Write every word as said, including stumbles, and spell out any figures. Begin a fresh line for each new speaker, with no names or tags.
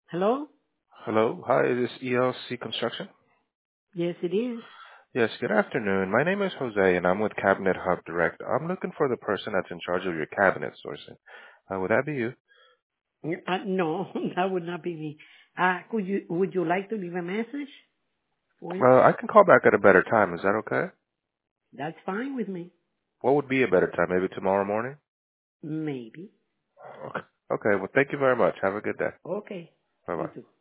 Hello?
Hello. Hi, is this E L C Construction?
Yes, it is.
Yes, good afternoon. My name is Jose, and I'm with Cabinet Hub Direct. I'm looking for the person that's in charge of your cabinet sourcing. Uh, would that be you?
Uh, no, that would not be me. Uh, could you, would you like to leave a message for him?
Uh, I can call back at a better time. Is that okay?
That's fine with me.
What would be a better time? Maybe tomorrow morning?
Maybe.
Okay. Okay, well, thank you very much. Have a good day.
Okay. You
Bye-bye.
too.